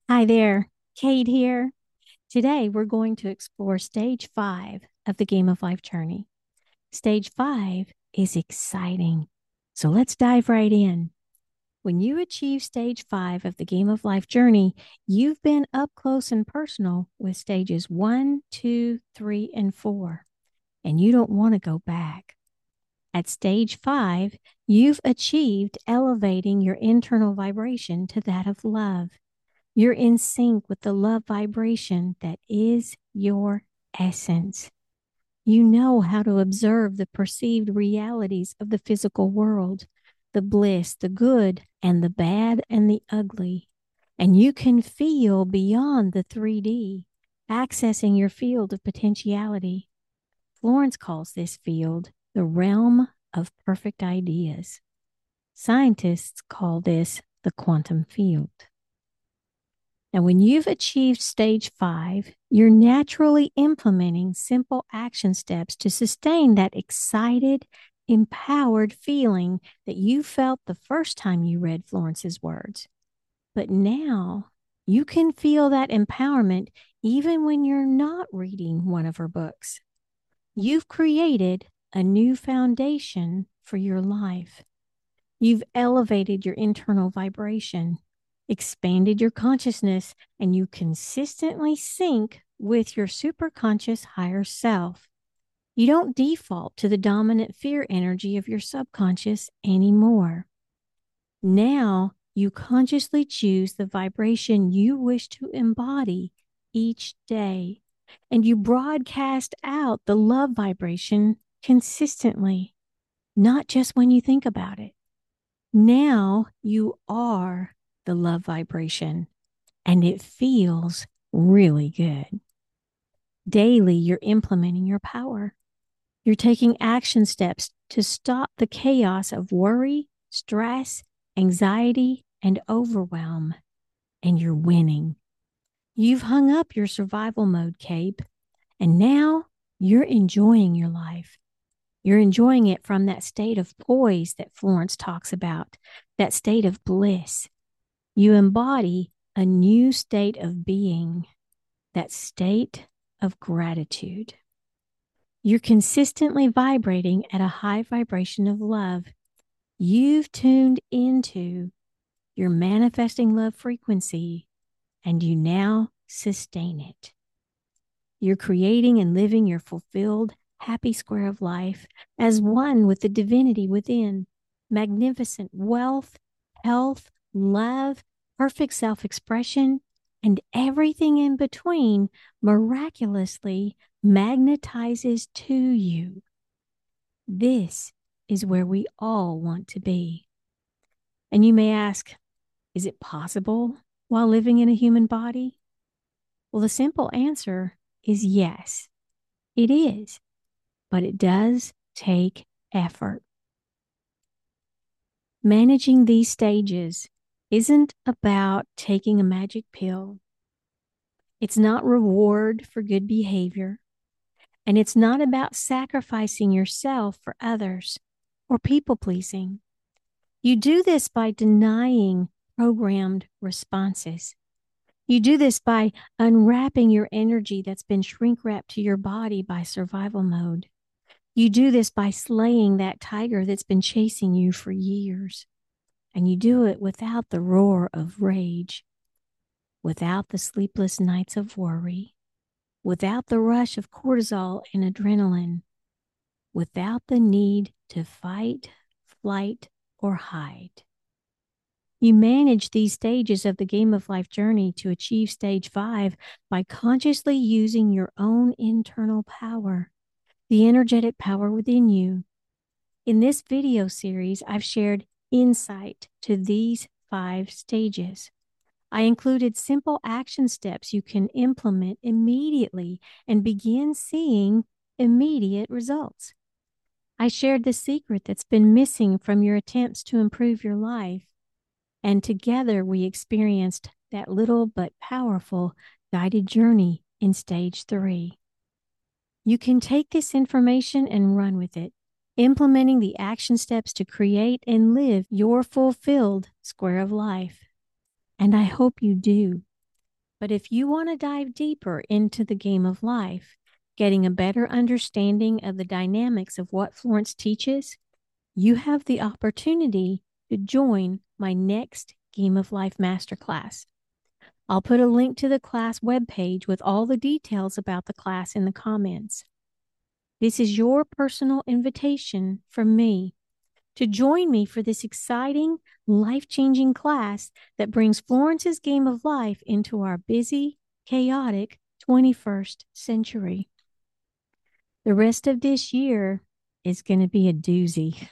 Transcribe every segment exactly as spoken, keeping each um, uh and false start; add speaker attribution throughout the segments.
Speaker 1: Hi there, Kate here. Today we're going to explore stage five of the Game of Life journey. Stage five is exciting. So let's dive right in. When you achieve stage five of the Game of Life journey, you've been up close and personal with stages one, two, three, and four, and you don't want to go back. At stage five, you've achieved elevating your internal vibration to that of love. You're in sync with the love vibration that is your essence. You know how to observe the perceived realities of the physical world, the bliss, the good, and the bad and the ugly. And you can feel beyond the three D, accessing your field of potentiality. Florence calls this field the realm of perfect ideas. Scientists call this the quantum field. Now, when you've achieved stage five, you're naturally implementing simple action steps to sustain that excited, empowered feeling that you felt the first time you read Florence's words. But now you can feel that empowerment even when you're not reading one of her books. You've created a new foundation for your life. You've elevated your internal vibration, expanded your consciousness, and you consistently sync with your superconscious higher self. You don't default to the dominant fear energy of your subconscious anymore. Now you consciously choose the vibration you wish to embody each day, and you broadcast out the love vibration consistently, not just when you think about it. Now you are the love vibration, and it feels really good. Daily, you're implementing your power. You're taking action steps to stop the chaos of worry, stress, anxiety, and overwhelm, and you're winning. You've hung up your survival mode cape, and now you're enjoying your life. You're enjoying it from that state of poise that Florence talks about, that state of bliss. You embody a new state of being, that state of gratitude. You're consistently vibrating at a high vibration of love. You've tuned into your manifesting love frequency, and you now sustain it. You're creating and living your fulfilled, happy square of life as one with the divinity within. Magnificent wealth, health, love, perfect self expression, and everything in between miraculously magnetizes to you. This is where we all want to be. And you may ask, is it possible while living in a human body? Well, the simple answer is yes, it is, but it does take effort. Managing these stages isn't about taking a magic pill. It's not reward for good behavior. And it's not about sacrificing yourself for others or people pleasing. You do this by denying programmed responses. You do this by unwrapping your energy that's been shrink wrapped to your body by survival mode. You do this by slaying that tiger that's been chasing you for years. And you do it without the roar of rage, without the sleepless nights of worry, without the rush of cortisol and adrenaline, without the need to fight, flight, or hide. You manage these stages of the Game of Life journey to achieve stage five by consciously using your own internal power, the energetic power within you. In this video series, I've shared insight to these five stages. I included simple action steps you can implement immediately and begin seeing immediate results. I shared the secret that's been missing from your attempts to improve your life. And together we experienced that little but powerful guided journey in stage three. You can take this information and run with it, implementing the action steps to create and live your fulfilled square of life. And I hope you do. But if you want to dive deeper into the game of life, getting a better understanding of the dynamics of what Florence teaches, you have the opportunity to join my next Game of Life Masterclass. I'll put a link to the class webpage with all the details about the class in the comments. This is your personal invitation from me to join me for this exciting, life-changing class that brings Florence's Game of Life into our busy, chaotic twenty-first century. The rest of this year is going to be a doozy.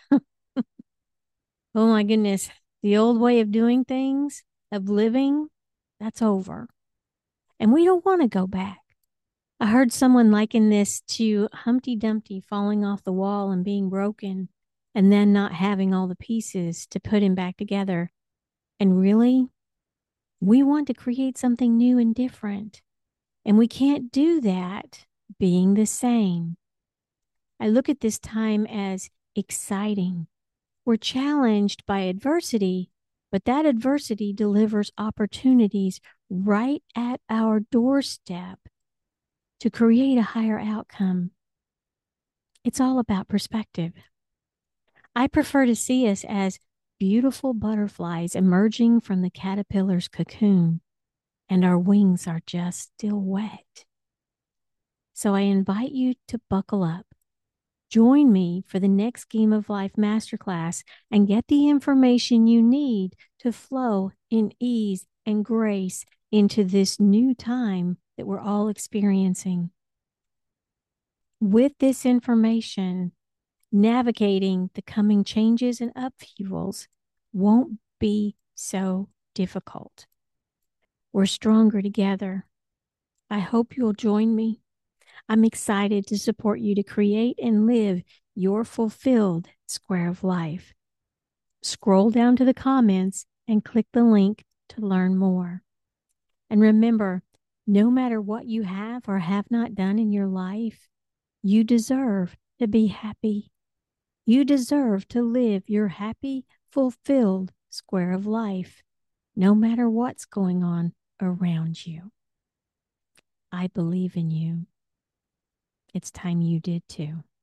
Speaker 1: Oh my goodness. The old way of doing things, of living, that's over. And we don't want to go back. I heard someone liken this to Humpty Dumpty falling off the wall and being broken and then not having all the pieces to put him back together. And really, we want to create something new and different. And we can't do that being the same. I look at this time as exciting. We're challenged by adversity, but that adversity delivers opportunities right at our doorstep to create a higher outcome. It's all about perspective. I prefer to see us as beautiful butterflies emerging from the caterpillar's cocoon, and our wings are just still wet. So I invite you to buckle up. Join me for the next Game of Life Masterclass and get the information you need to flow in ease and grace into this new time that we're all experiencing. With this information, navigating the coming changes and upheavals won't be so difficult. We're stronger together. I hope you'll join me. I'm excited to support you to create and live your fulfilled square of life. Scroll down to the comments and click the link to learn more. And remember, no matter what you have or have not done in your life, you deserve to be happy. You deserve to live your happy, fulfilled square of life, no matter what's going on around you. I believe in you. It's time you did too.